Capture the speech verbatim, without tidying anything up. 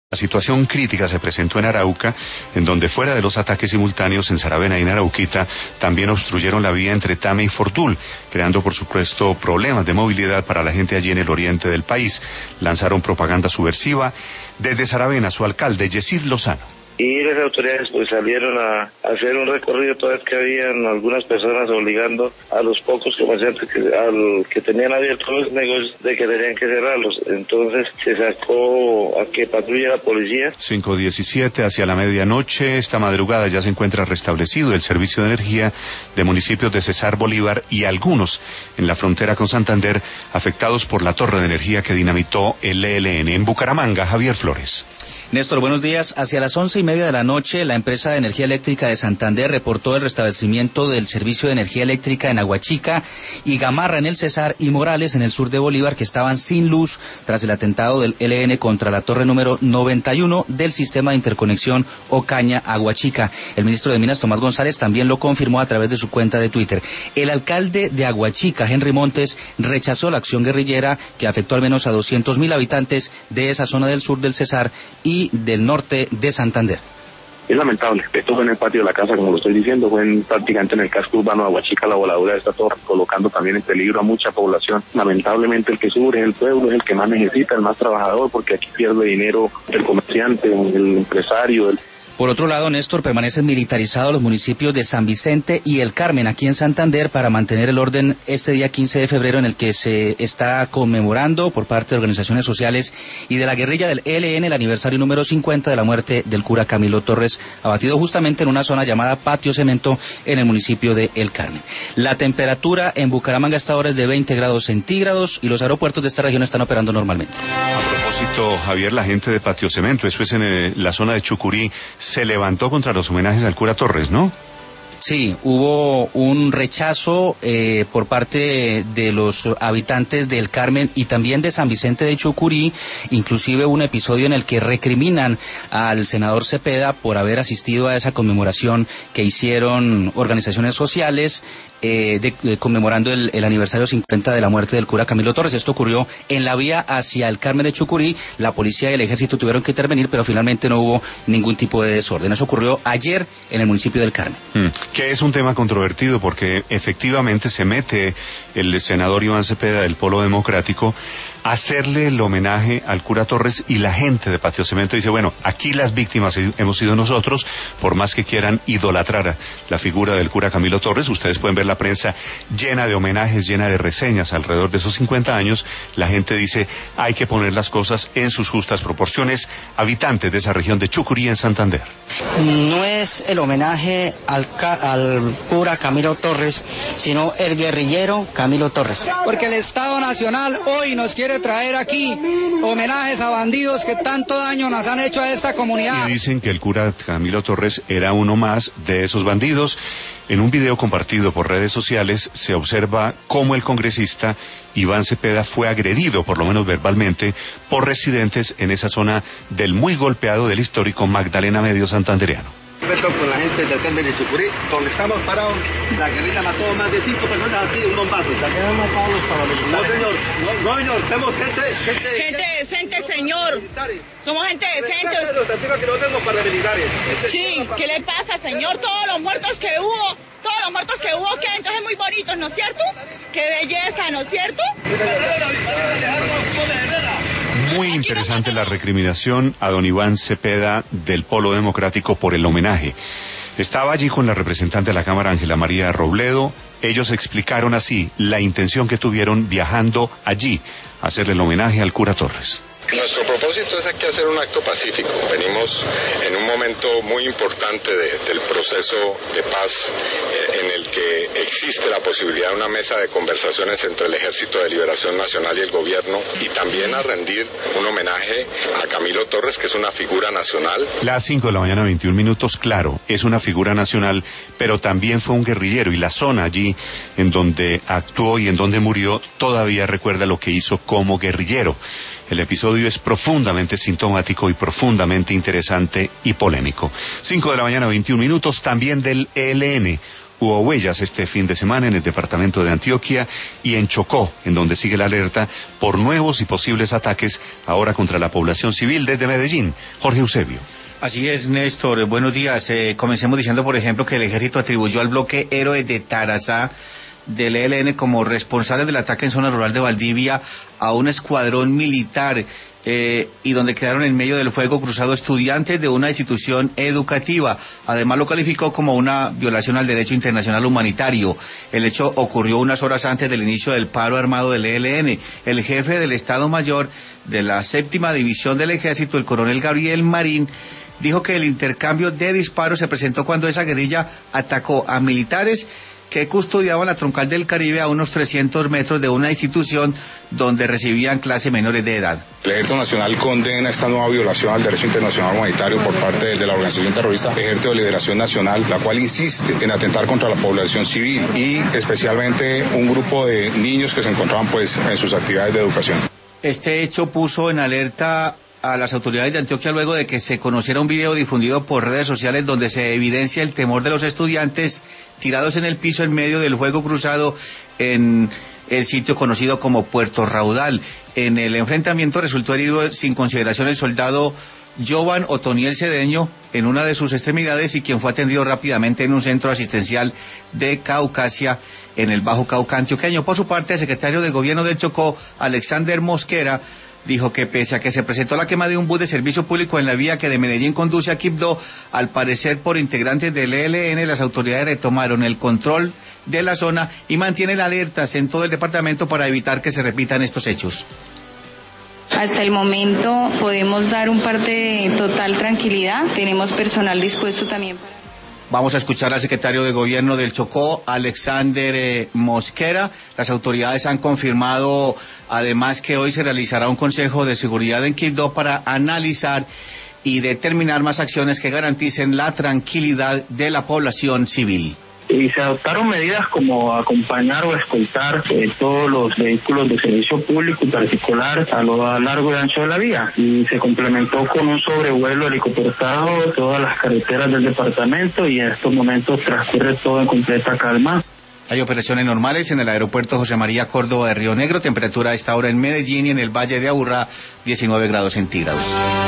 La situación crítica se presentó en Arauca, en donde fuera de los ataques simultáneos en Saravena y en Arauquita, también obstruyeron la vía entre Tame y Fortul, creando por supuesto problemas de movilidad para la gente allí en el oriente del país. Lanzaron propaganda subversiva. Desde Saravena, su alcalde, Yesid Lozano. Y las autoridades pues salieron a hacer un recorrido, toda vez que habían algunas personas obligando a los pocos comerciantes que, al, que tenían abiertos los negocios de que tenían que cerrarlos. Entonces se sacó a que patrulle la policía. cinco diecisiete, hacia la medianoche, esta madrugada ya se encuentra restablecido el servicio de energía de municipios de Cesar Bolívar y algunos en la frontera con Santander afectados por la torre de energía que dinamitó el E L N. En Bucaramanga, Javier Flores. Néstor, buenos días. Hacia las once y media de la noche, la empresa de energía eléctrica de Santander reportó el restablecimiento del servicio de energía eléctrica en Aguachica y Gamarra en el Cesar y Morales en el sur de Bolívar, que estaban sin luz tras el atentado del E L N contra la torre número noventa y uno del sistema de interconexión Ocaña-Aguachica. El ministro de Minas, Tomás González, también lo confirmó a través de su cuenta de Twitter. El alcalde de Aguachica, Henry Montes, rechazó la acción guerrillera que afectó al menos a doscientos mil habitantes de esa zona del sur del Cesar y del norte de Santander. Es lamentable, esto fue en el patio de la casa, como lo estoy diciendo, fue en, prácticamente en el casco urbano de Aguachica, la voladura de esta torre, colocando también en peligro a mucha población. Lamentablemente el que sufre es el pueblo, es el que más necesita, el más trabajador, porque aquí pierde dinero el comerciante, el empresario, el... Por otro lado, Néstor, permanecen militarizados los municipios de San Vicente y El Carmen, aquí en Santander, para mantener el orden este día quince de febrero, en el que se está conmemorando por parte de organizaciones sociales y de la guerrilla del E L N el aniversario número cincuenta de la muerte del cura Camilo Torres, abatido justamente en una zona llamada Patio Cemento en el municipio de El Carmen. La temperatura en Bucaramanga hasta ahora es de veinte grados centígrados y los aeropuertos de esta región están operando normalmente. A propósito, Javier, la gente de Patio Cemento, eso es en eh, la zona de Chucurí, se levantó contra los homenajes al cura Torres, ¿no? Sí, hubo un rechazo eh, por parte de los habitantes del Carmen y también de San Vicente de Chucurí, inclusive un episodio en el que recriminan al senador Cepeda por haber asistido a esa conmemoración que hicieron organizaciones sociales eh, de, de, conmemorando el, el aniversario cincuenta de la muerte del cura Camilo Torres. Esto ocurrió en la vía hacia el Carmen de Chucurí. La policía y el ejército tuvieron que intervenir, pero finalmente no hubo ningún tipo de desorden. Eso ocurrió ayer en el municipio del Carmen. Mm. Que es un tema controvertido porque efectivamente se mete el senador Iván Cepeda del Polo Democrático a hacerle el homenaje al cura Torres y la gente de Patio Cemento dice, bueno, aquí las víctimas hemos sido nosotros, por más que quieran idolatrar a la figura del cura Camilo Torres. Ustedes pueden ver la prensa llena de homenajes, llena de reseñas alrededor de esos cincuenta años. La gente dice, hay que poner las cosas en sus justas proporciones. Habitantes de esa región de Chucurí en Santander. No es el homenaje al, al cura Camilo Torres, sino el guerrillero Camilo Torres. Porque el Estado Nacional hoy nos quiere traer aquí homenajes a bandidos que tanto daño nos han hecho a esta comunidad. Y dicen que el cura Camilo Torres era uno más de esos bandidos. En un video compartido por redes sociales se observa cómo el congresista Iván Cepeda fue agredido, por lo menos verbalmente, por residentes en esa zona del muy golpeado del histórico Magdalena Medio santandereano. Con la gente del Carmen de Chucurí, donde estamos parados, la guerrilla mató a más de cinco personas aquí, un bombazo. ¿También han matado los paramilitares? No, señor, no, no, señor, somos gente... Gente, gente decente, señor. Somos gente decente. Que no tenemos paramilitares. Sí, ¿qué le pasa, señor? Todos los muertos que hubo, todos los muertos que hubo, que entonces muy bonitos, ¿no es cierto? Qué belleza, ¿no es cierto? Muy interesante la recriminación a don Iván Cepeda del Polo Democrático por el homenaje. Estaba allí con la representante de la Cámara, Ángela María Robledo. Ellos explicaron así la intención que tuvieron viajando allí a hacerle el homenaje al cura Torres. Nuestro propósito es aquí hacer un acto pacífico. Venimos en un momento muy importante de, del proceso de paz eh, en el que existe la posibilidad de una mesa de conversaciones entre el Ejército de Liberación Nacional y el gobierno, y también a rendir un homenaje a Camilo Torres, que es una figura nacional. Las cinco de la mañana, veintiún minutos, claro, es una figura nacional, pero también fue un guerrillero, y la zona allí en donde actuó y en donde murió todavía recuerda lo que hizo como guerrillero. El episodio es profundamente sintomático y profundamente interesante y polémico. cinco de la mañana, veintiún minutos, también del E L N. Hubo huellas este fin de semana en el departamento de Antioquia y en Chocó, en donde sigue la alerta por nuevos y posibles ataques ahora contra la población civil. Desde Medellín, Jorge Eusebio. Así es, Néstor. Buenos días. Eh, comencemos diciendo, por ejemplo, que el ejército atribuyó al bloque Héroes de Tarazá del E L N como responsable del ataque en zona rural de Valdivia a un escuadrón militar eh, y donde quedaron en medio del fuego cruzado estudiantes de una institución educativa. Además lo calificó como una violación al derecho internacional humanitario. El hecho ocurrió unas horas antes del inicio del paro armado del E L N. El jefe del Estado Mayor de la séptima división del ejército, el coronel Gabriel Marín, dijo que el intercambio de disparos se presentó cuando esa guerrilla atacó a militares que custodiaban la troncal del Caribe a unos trescientos metros de una institución donde recibían clases menores de edad. El Ejército Nacional condena esta nueva violación al derecho internacional humanitario por parte de la organización terrorista Ejército de Liberación Nacional, la cual insiste en atentar contra la población civil y especialmente un grupo de niños que se encontraban pues en sus actividades de educación. Este hecho puso en alerta a las autoridades de Antioquia luego de que se conociera un video difundido por redes sociales donde se evidencia el temor de los estudiantes tirados en el piso en medio del fuego cruzado en el sitio conocido como Puerto Raudal. En el enfrentamiento resultó herido sin consideración el soldado Jovan Otoniel Cedeño en una de sus extremidades y quien fue atendido rápidamente en un centro asistencial de Caucasia en el Bajo Cauca antioqueño. Por su parte, el secretario de Gobierno del Chocó, Alexander Mosquera, dijo que pese a que se presentó la quema de un bus de servicio público en la vía que de Medellín conduce a Quibdó, al parecer por integrantes del E L N, las autoridades retomaron el control de la zona y mantienen alertas en todo el departamento para evitar que se repitan estos hechos. Hasta el momento podemos dar un parte de total tranquilidad, tenemos personal dispuesto también para... Vamos a escuchar al secretario de Gobierno del Chocó, Alexander eh, Mosquera. Las autoridades han confirmado además que hoy se realizará un consejo de seguridad en Quibdó para analizar y determinar más acciones que garanticen la tranquilidad de la población civil. Y se adoptaron medidas como acompañar o escoltar eh, todos los vehículos de servicio público y particular a lo largo y ancho de la vía. Y se complementó con un sobrevuelo helicóptero de todas las carreteras del departamento y en estos momentos transcurre todo en completa calma. Hay operaciones normales en el aeropuerto José María Córdoba de Río Negro. Temperatura a esta hora en Medellín y en el Valle de Aburrá, diecinueve grados centígrados.